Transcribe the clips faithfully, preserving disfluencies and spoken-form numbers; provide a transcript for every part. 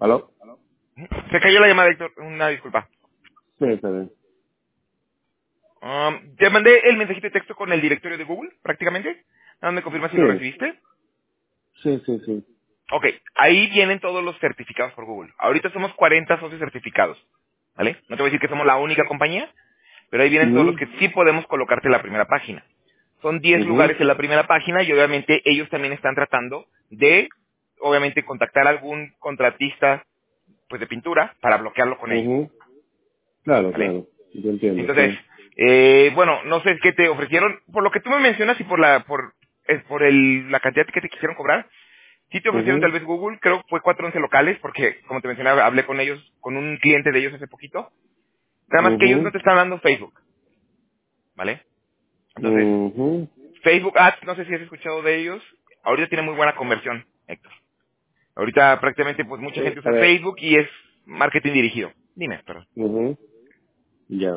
¿Aló? Se cayó la llamada, Héctor. Una disculpa. Sí, está bien. Um, te mandé el mensajito de texto con el directorio de Google, prácticamente. Nada más me confirma si lo Sí, recibiste. sí, sí, sí. Ok, ahí vienen todos los certificados por Google. Ahorita somos cuarenta socios certificados, ¿vale? No te voy a decir que somos la única compañía, pero ahí vienen todos los Mhm, que sí podemos colocarte en la primera página. Son diez mhm, lugares en la primera página y obviamente ellos también están tratando de, obviamente, contactar a algún contratista pues de pintura para bloquearlo con ellos, mhm. Claro, ¿vale? claro. Yo entiendo, Entonces, sí. eh, bueno, no sé qué te ofrecieron, por lo que tú me mencionas y por la por eh, por el, la cantidad que te quisieron cobrar, sí te ofrecieron Mhm, tal vez Google, creo que fue cuatro once locales, porque como te mencionaba, hablé con ellos, con un cliente de ellos hace poquito, nada más que ellos no mhm, te están dando Facebook, ¿vale? Entonces, mhm. Facebook Ads, no sé si has escuchado de ellos, ahorita tiene muy buena conversión, Héctor. Ahorita prácticamente pues mucha gente Eh, a usa ver. Facebook y es marketing dirigido. Dime, perdón. Mhm. Ya.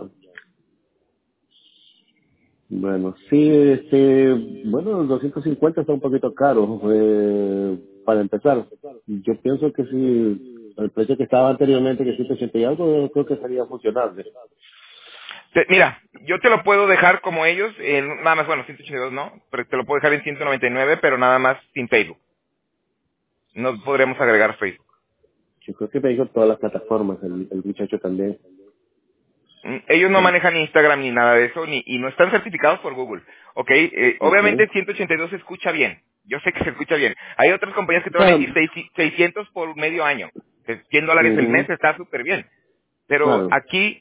Bueno, sí, este, bueno, los doscientos cincuenta está un poquito caro, eh, para empezar. Yo pienso que si el precio que estaba anteriormente, que ciento ochenta y algo, creo que sería funcionable. Te- mira, yo te lo puedo dejar como ellos, en, nada más, bueno, ciento ochenta y dos no, pero te lo puedo dejar en ciento noventa y nueve, pero nada más sin Facebook. No podremos agregar Facebook. Yo creo que me dijo todas las plataformas, el, el muchacho también. Mm, Ellos no manejan Instagram ni nada de eso, ni, y no están certificados por Google. ¿Ok? Eh, Okay. obviamente ciento ochenta y dos se escucha bien. Yo sé que se escucha bien. Hay otras compañías que te van a Claro, decir seis- seiscientos por medio año. Que cien dólares el mes ujú, está súper bien. Pero claro. aquí,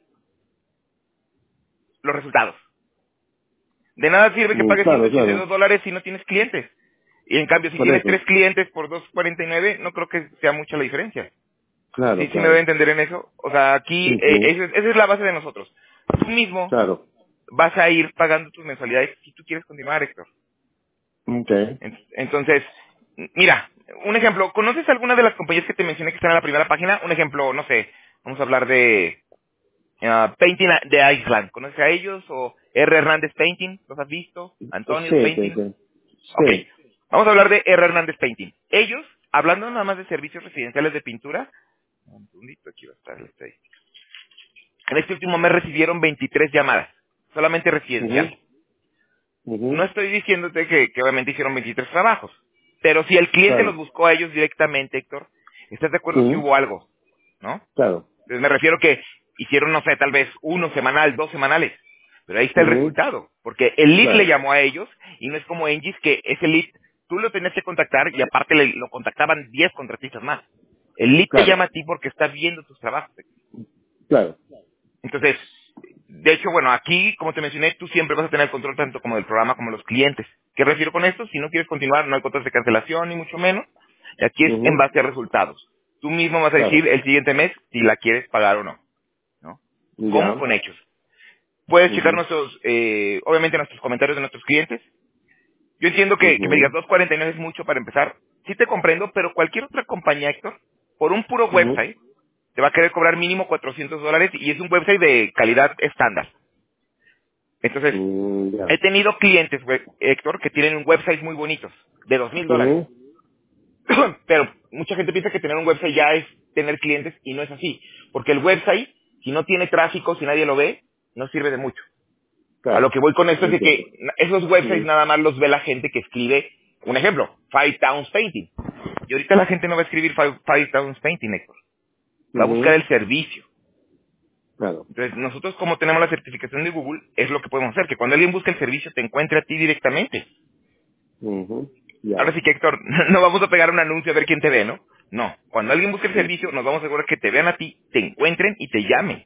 los resultados. De nada sirve que Mm, pagues ciento claro, ochenta y claro. dos dólares si no tienes clientes. Y en cambio, si Por tienes eso. tres clientes por dos cuarenta y nueve, no creo que sea mucha la diferencia. Claro, Sí, sí me debe claro. entender en eso. O sea, aquí, eh, Ujú, esa, es esa es la base de nosotros. Tú mismo claro. vas a ir pagando tus mensualidades si tú quieres continuar, Héctor. Okay. En- Entonces, mira, un ejemplo, ¿conoces alguna de las compañías que te mencioné que están en la primera página? Un ejemplo, no sé, vamos a hablar de ah, Painting de Iceland. ¿Conoces a ellos? ¿O R. Hernández Painting? ¿Los has visto? ¿Antonio's Sí, sí, Painting? sí. Ok, Sí. vamos a hablar de R. Hernández Painting. Ellos, hablando nada más de servicios residenciales de pintura, un segundito, aquí va a estar el estadística. En este último mes recibieron veintitrés llamadas, solamente Ujú, residencial. No ujú, estoy diciéndote que, que obviamente hicieron veintitrés trabajos, pero si el cliente los claro. buscó a ellos directamente, Héctor, ¿estás de acuerdo que Ujú, hubo algo? ¿No? claro. Entonces me refiero que hicieron, no sé, tal vez uno semanal, dos semanales, pero ahí está el Ujú, resultado, porque el lead le claro. llamó a ellos y no es como Engis que ese lead tú lo tenías que contactar y aparte le- lo contactaban diez contratistas más. El lead te Claro. llama a ti porque está viendo tus trabajos. Claro. Entonces, de hecho, bueno, aquí, como te mencioné, tú siempre vas a tener el control tanto como del programa como de los clientes. ¿Qué refiero con esto? Si no quieres continuar, no hay control de cancelación, ni mucho menos. Y aquí es en Ujú, base a resultados. Tú mismo vas a claro. decir el siguiente mes si la quieres pagar o no. ¿No? ¿Cómo? Ya. Con hechos. Puedes checar Ujú, nuestros, eh, obviamente nuestros comentarios de nuestros clientes. Yo entiendo que, que me digas ujú, dos cuarenta y nueve es mucho para empezar. Sí te comprendo, pero cualquier otra compañía, Héctor, por un puro ujú. website, te va a querer cobrar mínimo cuatrocientos dólares y es un website de calidad estándar. Entonces, Mm, ya. he tenido clientes, güey, Héctor, que tienen un website muy bonitos, de dos mil dólares. Ujú, Pero mucha gente piensa que tener un website ya es tener clientes y no es así. Porque el website, si no tiene tráfico, si nadie lo ve, no sirve de mucho. A lo claro. que voy con esto es de que Entiendo. esos websites Ujú, nada más los ve la gente que escribe, un ejemplo, Five Towns Painting. Y ahorita la gente no va a escribir Five, Five Towns Painting, Héctor. Va a buscar ujú, el servicio. claro. Entonces, nosotros como tenemos la certificación de Google, es lo que podemos hacer, que cuando alguien busca el servicio te encuentre a ti directamente. Ujú, ya. Ahora sí que, Héctor, no vamos a pegar un anuncio a ver quién te ve, ¿no? No. Cuando alguien busque el Ujú, servicio, nos vamos a asegurar que te vean a ti, te encuentren y te llamen.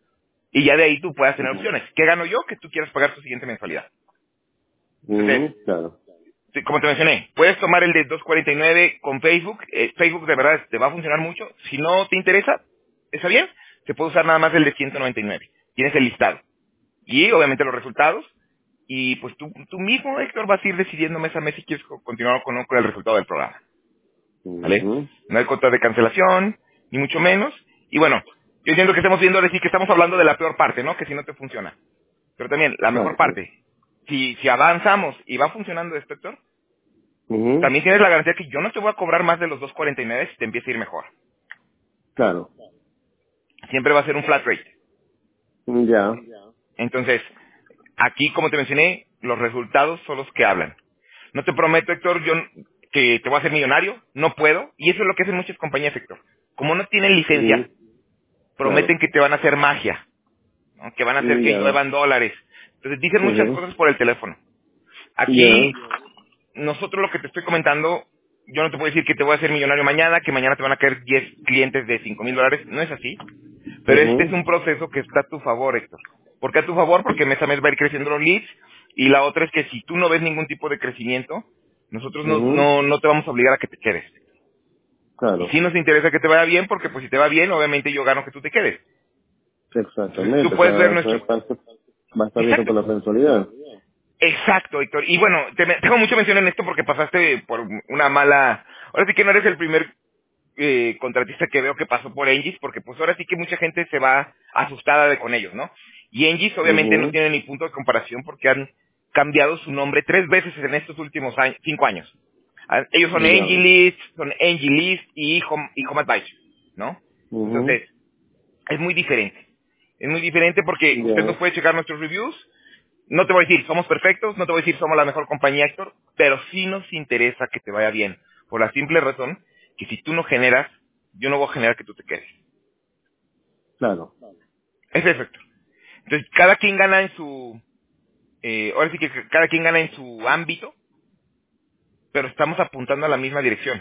Y ya de ahí tú puedas tener ujú, opciones. ¿Qué gano yo? Que tú quieras pagar tu siguiente mensualidad. Entonces, ujú, claro. sí, como te mencioné, puedes tomar el de dos cuarenta y nueve con Facebook. Eh, Facebook de verdad te va a funcionar mucho. Si no te interesa, está bien. Se puede usar nada más el de ciento noventa y nueve. Tienes el listado. Y obviamente los resultados. Y pues tú, tú mismo, Héctor, vas a ir decidiendo mes a mes si quieres co- continuar con, con el resultado del programa. ¿Vale? Ujú, No hay cuota de cancelación, ni mucho menos. Y bueno, yo entiendo que estamos viendo decir que estamos hablando de la peor parte, ¿no? Que si no te funciona. Pero también, la mejor claro, sí. parte. Si, si avanzamos y va funcionando esto, Héctor, Ujú, también tienes la garantía que yo no te voy a cobrar más de los dos cuarenta y nueve si te empieza a ir mejor. Claro. Siempre va a ser un flat rate. Ya. Entonces, aquí, como te mencioné, los resultados son los que hablan. No te prometo, Héctor, yo que te voy a hacer millonario, no puedo, y eso es lo que hacen muchas compañías, Héctor. Como no tienen Ujú. licencia, Claro. prometen que te van a hacer magia, ¿no? Que van a hacer que Ya. lluevan dólares. Entonces dicen muchas Ujú. cosas por el teléfono. Ya. Aquí, nosotros lo que te estoy comentando, yo no te puedo decir que te voy a hacer millonario mañana, que mañana te van a caer diez clientes de cinco mil dólares, no es así. Pero este es Ujú. un proceso que está a tu favor, Héctor. ¿Por qué a tu favor? Porque mes a mes va a ir creciendo los leads. Y la otra es que si tú no ves ningún tipo de crecimiento, nosotros no, Ujú. no, no te vamos a obligar a que te quedes. Y Claro. sí nos interesa que te vaya bien, porque pues si te va bien, obviamente yo gano que tú te quedes. Entonces tú Exactamente. O puedes ver sea, eso nuestro... es parte- va a estar viendo Exacto. por la mensualidad. Exacto, Héctor. Y bueno, te, me- tengo mucha mención en esto porque pasaste por una mala... Ahora sí que no eres el primer eh, contratista que veo que pasó por Engis, porque pues ahora sí que mucha gente se va asustada de con ellos, ¿no? Y Engis obviamente no Ujú. tiene ni punto de comparación porque han cambiado su nombre tres veces en estos últimos años, cinco años. Ah, Ellos son Ya. Engilist, son Engilist y Home, y Home Advisor, ¿no? Ujú. Entonces, es muy diferente. Es muy diferente porque usted nos Ya. puede checar nuestros reviews. No te voy a decir somos perfectos, no te voy a decir somos la mejor compañía, Héctor, pero sí nos interesa que te vaya bien. Por la simple razón que si tú no generas, yo no voy a generar que tú te quedes. Claro. Es eso, Héctor. Entonces, cada quien gana en su... eh, ahora sí que cada quien gana en su ámbito, pero estamos apuntando a la misma dirección.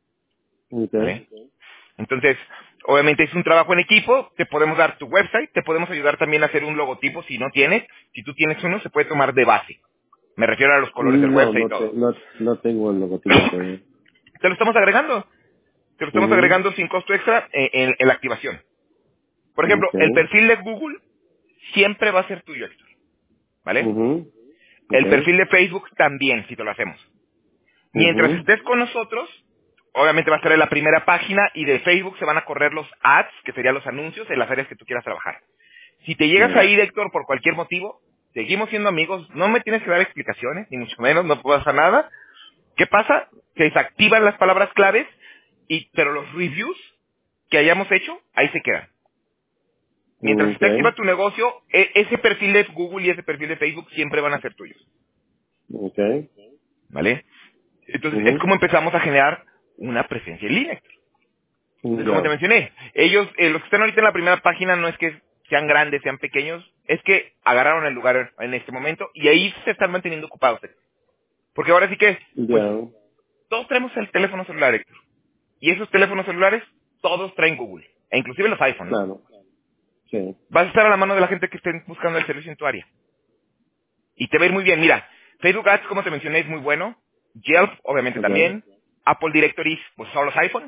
Okay. ¿Vale? Entonces, obviamente es un trabajo en equipo, te podemos dar tu website, te podemos ayudar también a hacer un logotipo si no tienes. Si tú tienes uno, se puede tomar de base. Me refiero a los colores del No, website y no, te, todo. no, no tengo el logotipo todavía. Te lo estamos agregando. Te lo estamos Ujú. agregando sin costo extra en, en- en la activación. Por ejemplo, el Okay. perfil de Google siempre va a ser tuyo, Héctor. ¿Vale? Ujú. El Okay. perfil de Facebook también, si te lo hacemos. Mientras Ujú. estés con nosotros, obviamente va a estar en la primera página y de Facebook se van a correr los ads, que serían los anuncios, en las áreas que tú quieras trabajar. Si te llegas Claro. ahí, Héctor, por cualquier motivo, seguimos siendo amigos, no me tienes que dar explicaciones, ni mucho menos, no pasa nada. ¿Qué pasa? Se desactivan las palabras claves, y pero los reviews que hayamos hecho, ahí se quedan. Mientras esté activa Okay. tu negocio, e- ese perfil de Google y ese perfil de Facebook siempre van a ser tuyos. Okay. ¿Vale? Entonces, es Ujú. como empezamos a generar una presencia en línea. Entonces, como te Ya. mencioné, ellos, eh, los que están ahorita en la primera página, no es que sean grandes, sean pequeños, es que agarraron el lugar en este momento y ahí se están manteniendo ocupados. Porque ahora sí que, pues, Ya. todos traemos el teléfono celular, Héctor. Y esos teléfonos celulares, todos traen Google. E inclusive los iPhone, ¿no? Claro. Sí. Vas a estar a la mano de la gente que estén buscando el servicio en tu área. Y te va a ir muy bien. Mira, Facebook Ads, como te mencioné, es muy bueno. Yelp, obviamente Okay. también. Apple Directories, pues son los iPhone.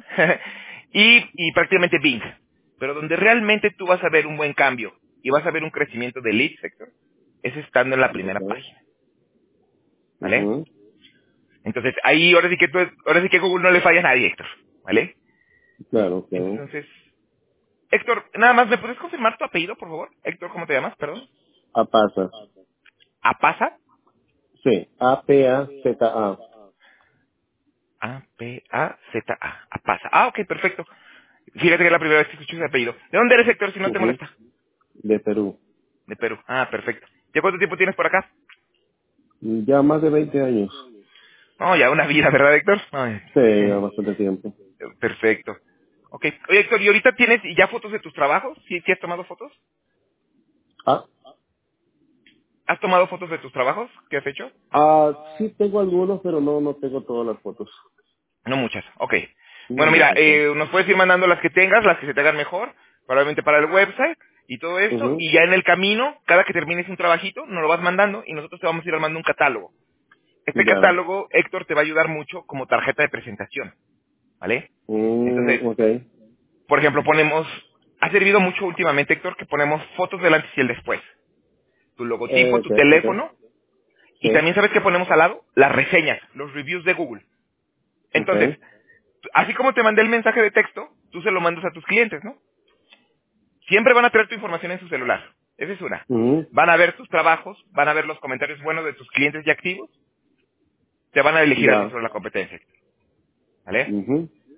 y, y prácticamente Bing. Pero donde realmente tú vas a ver un buen cambio y vas a ver un crecimiento de lead sector, es estando en la primera Okay. página. ¿Vale? Ujú. Entonces, ahí ahora sí que tú, ahora sí que Google no le falla a nadie, Héctor. ¿Vale? Claro, okay. Entonces, Héctor, nada más, ¿me puedes confirmar tu apellido, por favor? Héctor, ¿cómo te llamas? Perdón. A pasa. ¿Apasa? Sí. A P A Z A. A P A Z A. Apasa. Ah, ok, perfecto. Fíjate que es la primera vez que escucho ese apellido. ¿De dónde eres, Héctor, si no te Ujú. molesta? De Perú. De Perú. Ah, perfecto. ¿Ya cuánto tiempo tienes por acá? Ya más de veinte años. No, ya una vida, ¿verdad, Héctor? Ay, Sí, ya bastante tiempo. perfecto. Ok. Oye, Héctor, ¿y ahorita tienes ya fotos de tus trabajos? ¿Sí, sí has tomado fotos? Ah, ¿Has tomado fotos de tus trabajos? ¿Qué has hecho? ah, sí tengo algunos, pero no, no tengo todas las fotos. No muchas. Ok. No Bueno, mira, muchas, sí. eh, nos puedes ir mandando las que tengas, las que se te hagan mejor, probablemente para el website y todo esto, Ujú. y ya en el camino, cada que termines un trabajito, nos lo vas mandando y nosotros te vamos a ir armando un catálogo. Este Ya. catálogo, Héctor, te va a ayudar mucho como tarjeta de presentación, ¿vale? Entonces, Mm, ok. por ejemplo, ponemos, ha servido mucho últimamente, Héctor, que ponemos fotos del antes y el después. Tu Eh, logotipo, ok, tu ok. teléfono, y Sí. también sabes que ponemos al lado las reseñas, los reviews de Google. Ok. Entonces, así como te mandé el mensaje de texto, tú se lo mandas a tus clientes, ¿no? Siempre van a tener tu información en su celular. Esa es una. Ujú. Van a ver tus trabajos, van a ver los comentarios buenos de tus clientes ya activos, te van a elegir a ti Ya. sobre la competencia, ¿vale? Ujú.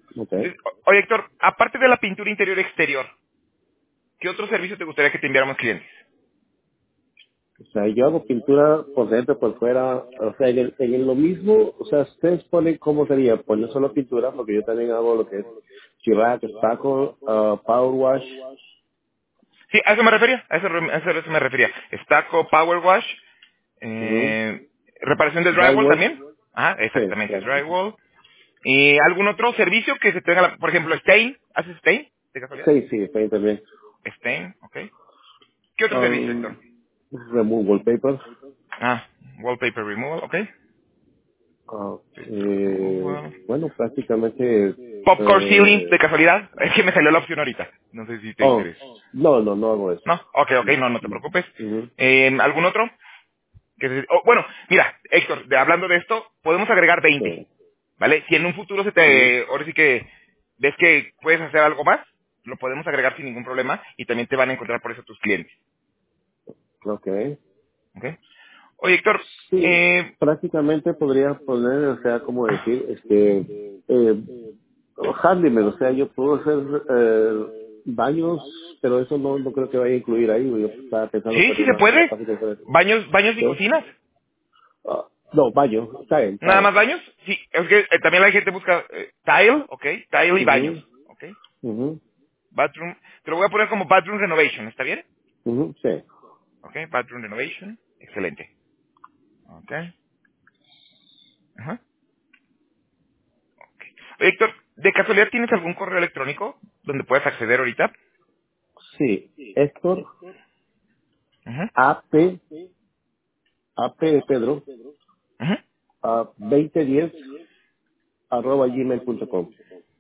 Ok. Eh, o- Oye, Héctor, aparte de la pintura interior exterior, ¿qué otro servicio te gustaría que te enviáramos clientes? O sea, yo hago pintura por dentro, por fuera, o sea, en, el- en el lo mismo, o sea, ustedes ponen cómo sería, poner solo pintura, porque yo también hago lo que es chivac, espaco, uh, power wash, Sí, a eso me refería, a eso, re- a eso- a eso me refería. Estaco, Power Wash, ujú, eh, reparación de drywall drywall, también. Ajá, sí, exactamente, sí, drywall. ¿Y algún otro servicio que se tenga, la- por ejemplo, stain? ¿Haces stain, de casualidad? sí, sí, está ahí también. Stain, ok. ¿Qué otro servicio, Héctor? Um, remove wallpaper, Ah, wallpaper removal, ok. uh, Paper eh, removal. bueno, prácticamente, Popcorn ceiling, eh, de casualidad. Es que me salió la opción ahorita. No sé si te oh, interesa. no, no, no hago eso. No, ok, ok, No, no, no te no. preocupes. Ujú, Eh, ¿Algún otro? Que se- oh, bueno, mira, Héctor, de- hablando de esto, podemos agregar veinte, sí, ¿vale? Si en un futuro se ujú, te, ahora sí que ves que puedes hacer algo más, lo podemos agregar sin ningún problema y también te van a encontrar por eso tus clientes, ok. ¿ok? Oye, Héctor, Sí, eh, prácticamente podría poner, o sea, como decir, este, eh, handyman, o sea, yo puedo hacer eh, baños, pero eso no, no creo que vaya a incluir ahí, yo estaba pensando sí, poner sí se una, una puede. página diferente. Baños, baños y ¿Sí? cocinas. Ah, no, baño, está bien, está ¿Nada bien. más baños? Sí, es que eh, también la gente busca eh, tile, ¿ok? Tile y baños, Ujú, ¿ok? ujú, Bathroom, te lo voy a poner como bathroom renovation, ¿está bien? ujú, sí. ¿Ok? Bathroom renovation, excelente. ¿Ok? Ajá. Oye, Héctor, ¿de casualidad tienes algún correo electrónico donde puedas acceder ahorita? Sí, Héctor, Ajá. A P, A P de Pedro, Ajá. a veinte diez arroba gmail punto com.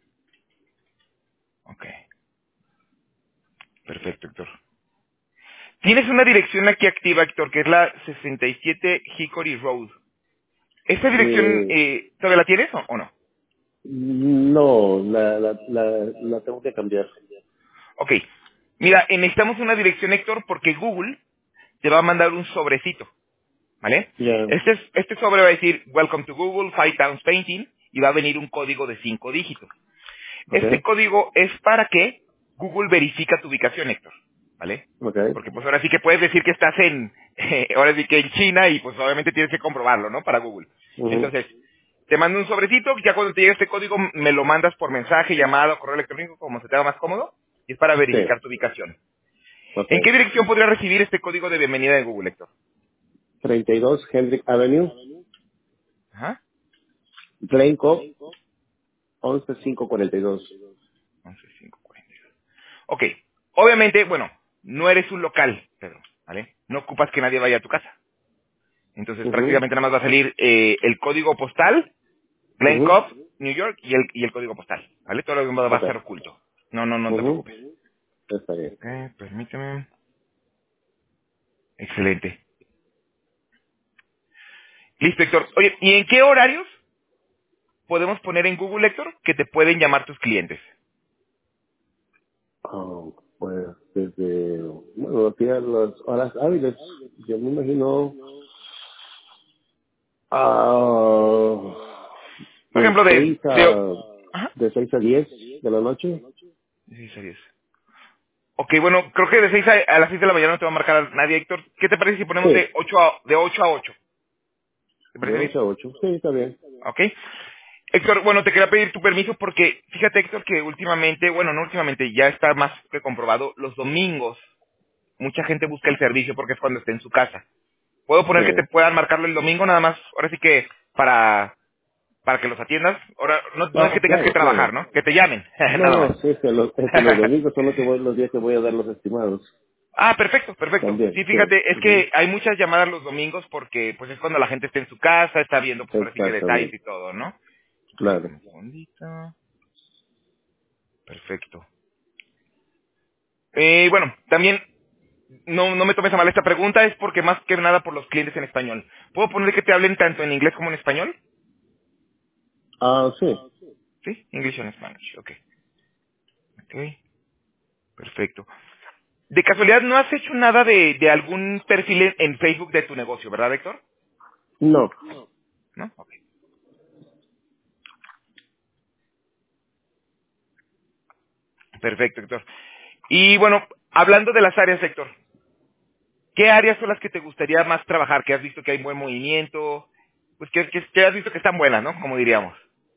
Ok, perfecto, Héctor. Tienes una dirección aquí activa, Héctor, que es la sesenta y siete Hickory Road. ¿Esta dirección Eh, eh, todavía la tienes o, o no? no, la, la, la, la tengo que cambiar. Ok. Mira, eh, necesitamos una dirección, Héctor, porque Google te va a mandar un sobrecito, ¿vale? Ya, Este, es- este sobre va a decir, Welcome to Google, Five Towns Painting, y va a venir un código de cinco dígitos. ok, Este código es para que Google verifica tu ubicación, Héctor, ¿vale? ok. Porque pues ahora sí que puedes decir que estás en, ahora sí que en China y pues obviamente tienes que comprobarlo, ¿no? Para Google. Ujú, Entonces, te mando un sobrecito, ya cuando te llegue este código me lo mandas por mensaje, llamada, correo electrónico, como se te haga más cómodo, y es para sí, verificar tu ubicación. ok. ¿En qué dirección podría recibir este código de bienvenida de Google, Héctor? treinta y dos Hendrick Avenue, Ajá. Plain Cove, once mil quinientos cuarenta y dos. once cinco cuarenta y dos. Ok. Obviamente, bueno, no eres un local, Pedro, ¿vale? No ocupas que nadie vaya a tu casa. Entonces Ujú, prácticamente nada más va a salir eh, el código postal, Glen ujú, Cove, New York, y el, y el código postal. ¿Vale? Todo lo demás va ok. a estar oculto. No, no, no te Ujú, preocupes. está bien. Ok, permíteme. Excelente. Listo, Héctor. Oye, ¿y en qué horarios podemos poner en Google, Héctor, que te pueden llamar tus clientes? Ah, pues desde, bueno, aquí a las horas hábiles, yo me imagino, ah, Por de ejemplo, de... seis de a, ajá. de seis a diez de la noche. seis a diez. Ok, bueno, creo que de seis a, a las seis de la mañana no te va a marcar nadie, Héctor. ¿Qué te parece si ponemos Sí, de ocho a, de ocho a ocho? ¿Te de parece bien? ocho a ocho. Sí, está bien. ¿Ok? Héctor, bueno, te quería pedir tu permiso porque fíjate, Héctor, que últimamente, bueno, no últimamente, ya está más que comprobado, los domingos mucha gente busca el servicio porque es cuando esté en su casa. ¿Puedo poner que te Sí. puedan marcarlo el domingo nada más? Ahora sí que para para que los atiendas. Ahora, no, no es que Ah, tengas que claro, trabajar, claro. ¿no? Que te llamen, No, nada no, más. sí, es que los, es que los domingos son los, que voy, los días que voy a dar los estimados. Ah, perfecto, perfecto. También, Sí, sí. fíjate, es Ujú. que hay muchas llamadas los domingos porque pues es cuando la gente está en su casa, está viendo pues ahora sí que detalles Exactamente, y todo, ¿no? Ok, claro. dame un segundito. Perfecto. Eh, bueno, también no, no me tomes a mal esta pregunta, es porque más que nada por los clientes en español. ¿Puedo poner que te hablen tanto en inglés como en español? Ah, sí. Sí, English and Spanish, ok. Ok, perfecto. De casualidad, ¿no has hecho nada de, de algún perfil en, en Facebook de tu negocio, verdad, Héctor? No. ¿No? Ok. Perfecto, Héctor. Y bueno, hablando de las áreas, Héctor, ¿qué áreas son las que te gustaría más trabajar? Que has visto que hay buen movimiento, pues que, que, que has visto que están buenas, ¿no? Como diríamos.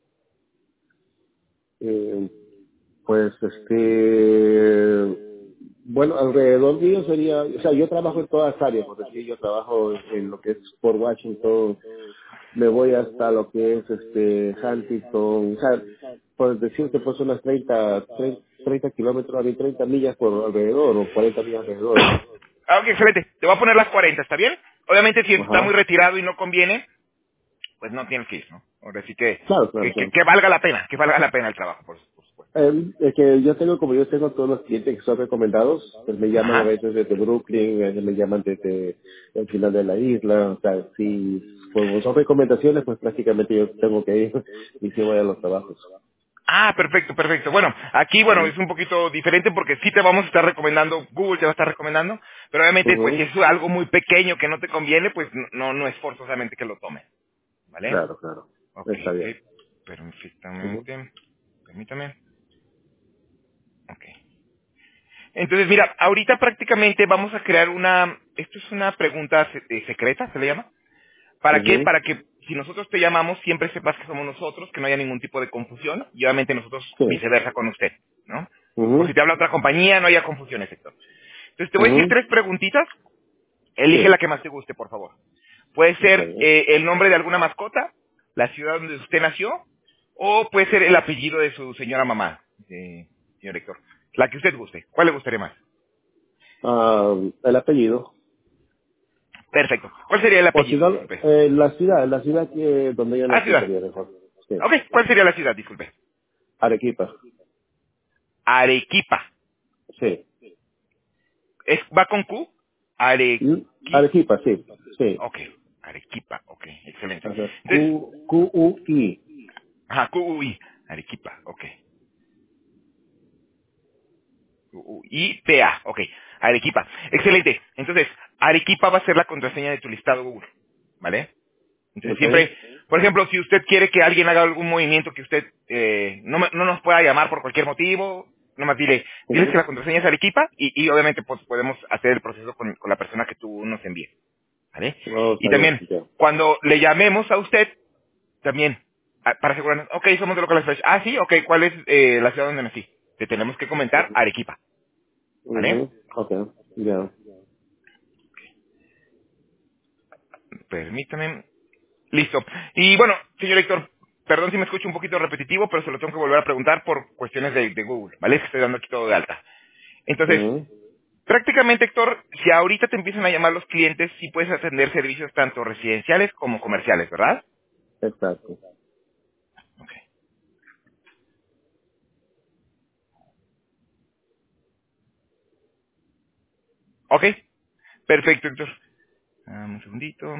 Eh, pues, este, bueno, alrededor mío sería, o sea, yo trabajo en todas áreas, por decir, yo trabajo en lo que es por Washington, me voy hasta lo que es, este, Huntington, o sea, por decirte, pues unas treinta treinta kilómetros, a mí treinta millas por alrededor, o cuarenta millas alrededor. Ah, ok, excelente. Te voy a poner las cuarenta, ¿está bien? Obviamente, si está muy Ajá. retirado y no conviene, pues no tienes que ir, ¿no? Ahora sí que, Claro, claro, que, que, claro. que valga la pena, que valga la pena el trabajo, por, por supuesto. Eh, es que yo tengo, como yo tengo todos los clientes que son recomendados, pues me llaman a Ajá. veces desde Brooklyn, a veces me llaman desde el final de la isla, o sea, si pues, son recomendaciones, pues prácticamente yo tengo que ir y si voy a los trabajos. Ah, perfecto, perfecto. Bueno, aquí, bueno, Ujú, es un poquito diferente porque sí te vamos a estar recomendando, Google te va a estar recomendando, pero obviamente, pues si ujú. es algo muy pequeño que no te conviene, pues no, no es forzosamente que lo tomes, ¿vale? Claro, claro. Ok, Está bien. ok, Ujú, perfectamente, permítame, ok. Entonces, mira, ahorita prácticamente vamos a crear una, esto es una pregunta se- eh, secreta, ¿se le llama? ¿Para qué? ujú. Para que si nosotros te llamamos siempre sepas que somos nosotros, que no haya ningún tipo de confusión y obviamente nosotros Sí. viceversa con usted, ¿no? Por si Ujú, te habla otra compañía, no haya confusiones, Héctor. Entonces te voy a decir ujú. tres preguntitas, elige la Sí, que más te guste, por favor. Puede está ser bien. eh, el nombre de alguna mascota, la ciudad donde usted nació, o puede ser el apellido de su señora mamá, eh, señor Héctor. La que usted guste. ¿Cuál le gustaría más? Ah, el apellido. Perfecto. ¿Cuál sería el O si apellido? no, Disculpe. eh, la ciudad, la ciudad que donde yo Ah, nací ciudad. sería mejor. Sí. Ok, ¿cuál sería la ciudad? Disculpe. Arequipa. Arequipa. Sí. ¿Es, ¿Va con Q? Mm, Arequipa. Arequipa, sí. Sí. Ok, Arequipa, ok, excelente. O sea, Entonces, Q, Q U I. ajá, Q U I, Arequipa, ok. Q U I P A, ok, Arequipa. Excelente. Entonces, Arequipa va a ser la contraseña de tu listado Google, ¿vale? Entonces Okay. siempre, por ejemplo, si usted quiere que alguien haga algún movimiento que usted eh, no, me- no nos pueda llamar por cualquier motivo, nomás dile, diles que Ujú. la contraseña es Arequipa y, y obviamente pues podemos hacer el proceso con, con la persona que tú nos envíes, ¿vale? Oh, Y está bien. también, Ya. cuando le llamemos a usted, también, a- para asegurarnos, ok, somos de Local Express. Ah, sí, ok, ¿cuál es eh, la ciudad donde nací? Te tenemos que comentar Ujú. Arequipa, ¿vale? Ujú. Okay. Ya. Permítame. Listo. Y bueno, señor Héctor, perdón si me escucho un poquito repetitivo, pero se lo tengo que volver a preguntar por cuestiones de, de Google, ¿vale? Es que estoy dando aquí todo de alta. Entonces, Ujú. prácticamente, Héctor, si ahorita te empiezan a llamar los clientes, sí puedes atender servicios tanto residenciales como comerciales, ¿verdad? Exacto. Ok. Ok, perfecto, Héctor. Ah, un segundito.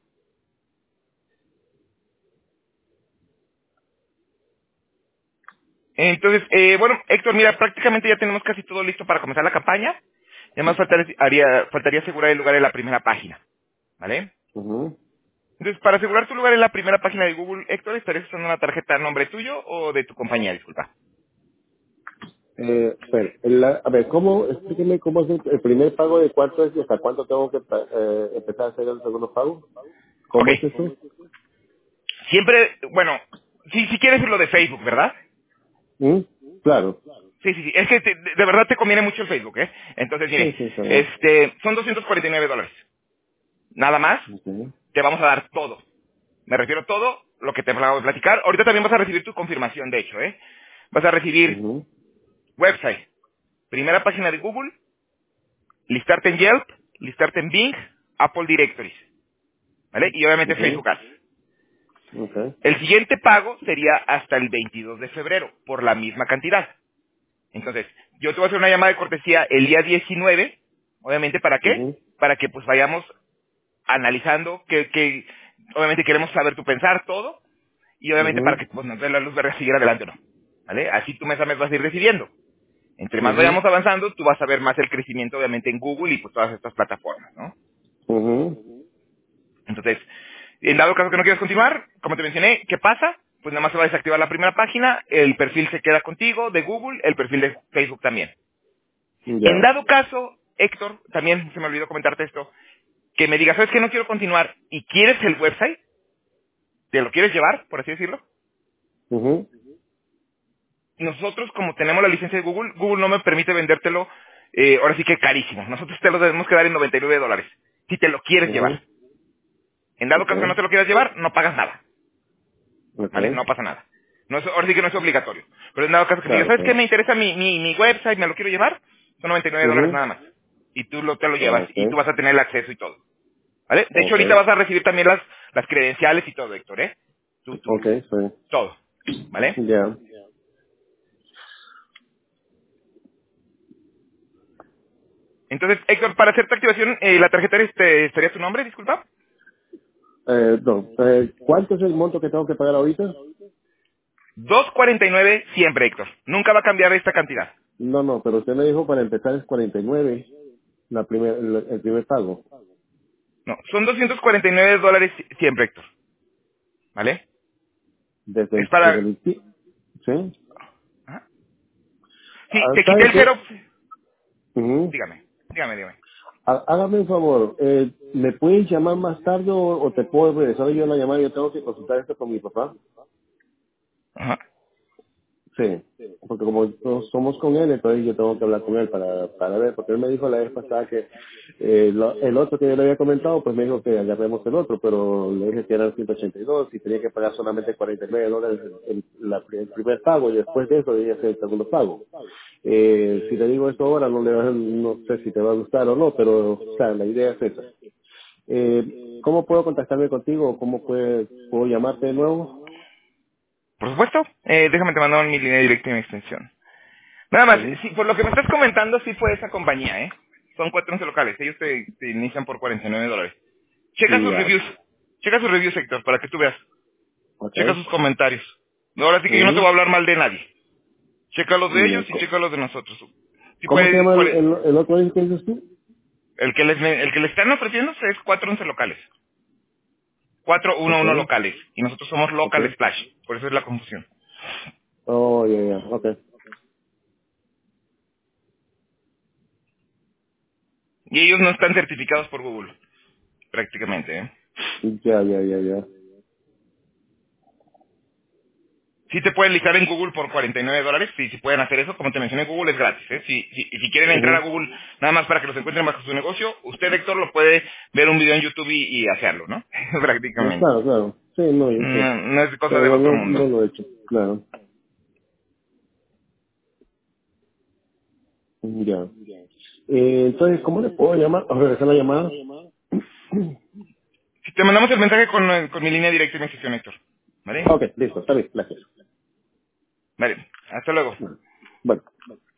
Entonces, eh, bueno, Héctor, mira, prácticamente ya tenemos casi todo listo para comenzar la campaña. Además, faltaría, haría- faltaría asegurar el lugar en la primera página, ¿vale? Ujú. Entonces, para asegurar tu lugar en la primera página de Google, Héctor, ¿estarías usando una tarjeta a nombre tuyo o de tu compañía? Disculpa. Eh, espera, la- a ver, ¿cómo, explíqueme cómo es el, el primer pago de cuánto es y hasta cuánto tengo que pa- eh, empezar a hacer el segundo pago? Ok. ¿Cómo es eso? Siempre, bueno, sí, sí quieres lo de Facebook, ¿verdad? ¿Mm? Claro. Sí, sí, sí. Es que te- de, de verdad te conviene mucho el Facebook, ¿eh? Entonces, Sí, mire, sí, está bien. este, son doscientos cuarenta y nueve dólares. Nada más, Okay. te vamos a dar todo. Me refiero a todo lo que te acabo de platicar. Ahorita también vas a recibir tu confirmación, de hecho, ¿eh? Vas a recibir Ujú. website, primera página de Google, listarte en Yelp, listarte en Bing, Apple Directories, ¿vale? Y obviamente Ujú. Facebook Ads. Okay. El siguiente pago sería hasta el veintidós de febrero, por la misma cantidad. Entonces, yo te voy a hacer una llamada de cortesía el día diecinueve, obviamente, ¿para qué? Ujú. Para que pues vayamos analizando, que, que obviamente queremos saber tu pensar, todo, y obviamente para Ujú. que pues, nos dé la luz verde a seguir adelante o no. ¿Vale? Así tú mes a mes vas a ir decidiendo. Entre más Ujú. vayamos avanzando, tú vas a ver más el crecimiento, obviamente, en Google y pues todas estas plataformas, ¿no? Ujú. Entonces, en dado caso que no quieras continuar, como te mencioné, ¿qué pasa? pues nada más se va a desactivar la primera página, el perfil se queda contigo de Google, el perfil de Facebook también. Ya. En dado caso, Héctor, también se me olvidó comentarte esto, que me digas, ¿sabes qué? No quiero continuar y quieres el website, ¿te lo quieres llevar, por así decirlo? Ujú. Nosotros, como tenemos la licencia de Google, Google no me permite vendértelo, eh, ahora sí que carísimo. Nosotros te lo debemos quedar en noventa y nueve dólares, si te lo quieres Ujú. llevar. En dado caso que no Okay. te lo quieras llevar, no pagas nada, ¿vale? Okay. No pasa nada. No es, ahora sí que no es obligatorio. Pero en dado caso que me digas, Claro, ¿sabes qué? claro. Me interesa mi, mi, mi website, me lo quiero llevar, son noventa y nueve dólares Ujú. nada más. Y tú lo, te lo llevas y Okay. tú vas a tener el acceso y todo. ¿Vale? De hecho, ahorita Okay. vas a recibir también las, las credenciales y todo, Héctor, ¿eh? Tu, tu, Okay, sí. todo. ¿Vale? Ya. Entonces, Héctor, para hacer tu activación, eh, la tarjeta este, estaría tu nombre, disculpa. Eh, no, eh, ¿cuánto es el monto que tengo que pagar ahorita? dos cuarenta y nueve siempre, Héctor. Nunca va a cambiar esta cantidad. No, no, pero usted me dijo para empezar es cuarenta y nueve la primer, el, el primer pago. No, son doscientos cuarenta y nueve dólares si- siempre, Héctor. ¿Vale? Desde Es el, desde para... el, ¿sí? Ajá. Sí, Ah, te quité ¿sabe el qué? cero. Ujú. Dígame, dígame, dígame. Há- Hágame un favor, eh, ¿me puedes llamar más tarde o, o te puedo regresar yo la llamada? Yo tengo que consultar esto con mi papá. Ajá. Sí, porque como no somos con él, entonces yo tengo que hablar con él para, para ver, porque él me dijo la vez pasada que eh, lo- el otro que yo le había comentado, pues me dijo que agarremos el otro, pero le dije que eran ciento ochenta y dos y tenía que pagar solamente cuarenta y nueve dólares el, el- la- el primer pago y después de eso debía ser el segundo pago. Eh, si te digo esto ahora, no, le, va- no sé si te va a gustar o no, pero o sea, la idea es esa. Eh, ¿Cómo puedo contactarme contigo? ¿Cómo puede, puedo llamarte de nuevo? Por supuesto. Eh, déjame te mando mi línea directa y mi extensión. Nada más, Ujú. sí, por lo que me estás comentando, sí fue esa compañía, ¿eh? Son cuatro once locales. Ellos te, te inician por cuarenta y nueve dólares. Checa sus Ya, reviews. Checa sus reviews, Héctor, para que tú veas. ok. Checa sus comentarios. No, ahora sí que yo no te Ujú. voy a hablar mal de nadie. Checa los de ellos Ya, y co- checa los de nosotros. Sí ¿Cómo se puede, llama el, cuare- el, el otro que dices tú? el que les el que le están ofreciendo es cuatro once locales. cuatro uno Ok, uno locales. Y nosotros somos ok. local splash. Por eso es la confusión. Oh, ya, ya, ok. Y ellos no están certificados por Google, prácticamente, ¿eh? Ya, ya, ya, ya. Sí te pueden listar en Google por cuarenta y nueve dólares, sí, sí pueden hacer eso. Como te mencioné, Google es gratis, ¿eh? Si, si, y si quieren entrar a Ujú. Google nada más para que los encuentren bajo su negocio, usted, Héctor, lo puede ver un video en YouTube y, y hacerlo, ¿no? No, Prácticamente. claro, claro. Sí, no, yo sé. No, no es cosa Pero del no, otro no, mundo. no lo he hecho, claro. Ya. Eh, entonces, ¿cómo le puedo llamar? ¿O regresar la llamada? Si te mandamos el mensaje con, eh, con mi línea directa y mi sesión, Héctor. ¿Vale? Ok, listo, está bien, gracias. Vale. Hasta luego. Bueno.